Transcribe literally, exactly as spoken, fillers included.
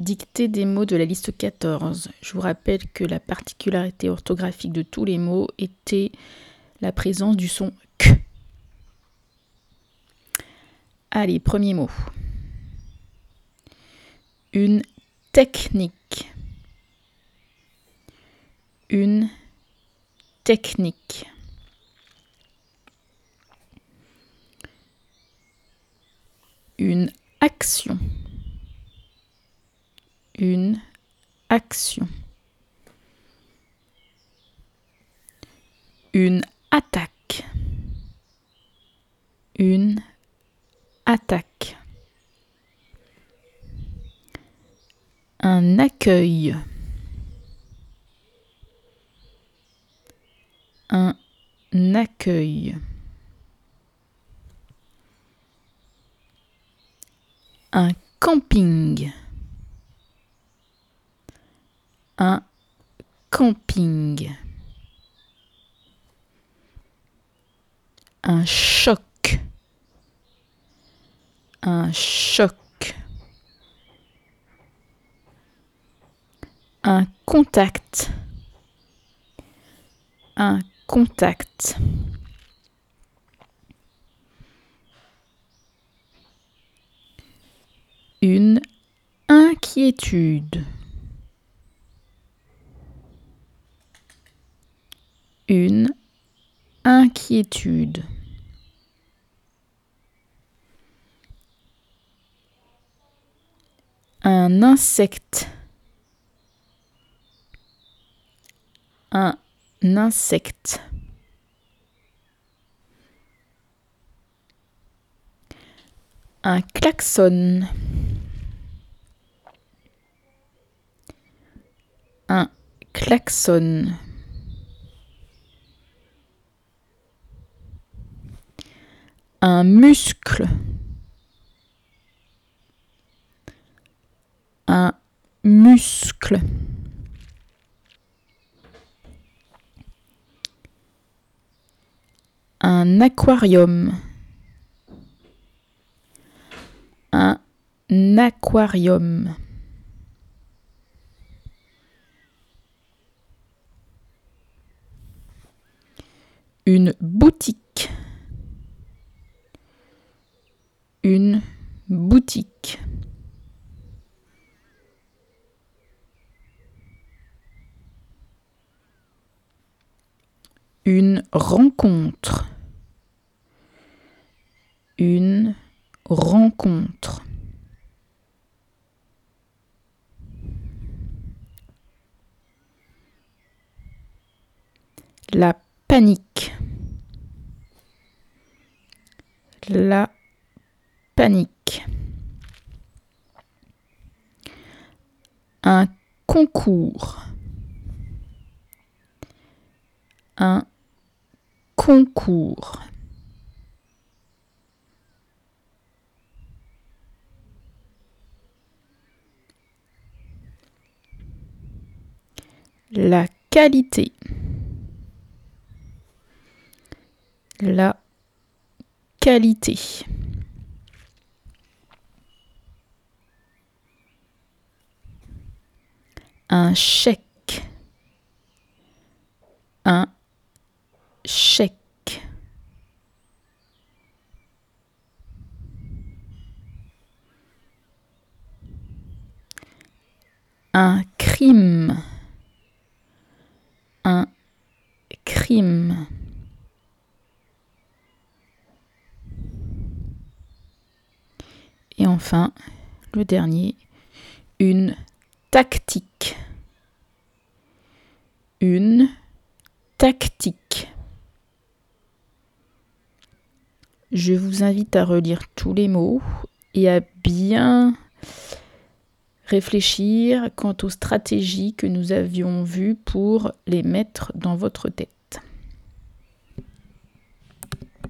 Dictée des mots de la liste quatorze. Je vous rappelle que la particularité orthographique de tous les mots était la présence du son Q. Allez, premier mot. Une technique. Une technique. Une action. Une action. Une attaque. Une attaque. Un accueil. Un accueil. Un camping. Un camping. Un choc. Un choc. Un contact. Un contact. Une inquiétude. Une inquiétude. Un insecte. Un insecte. Un klaxon. Un klaxon. Un muscle. Un muscle. Un aquarium. Un aquarium. Une boutique. Une boutique. Une rencontre. Une rencontre. La panique. La panique. Un concours. Un concours. La qualité. La qualité. Un chèque. Un chèque. Un crime. Un crime. Et enfin, le dernier, une tactique. Une tactique. Je vous invite à relire tous les mots et à bien réfléchir quant aux stratégies que nous avions vues pour les mettre dans votre tête.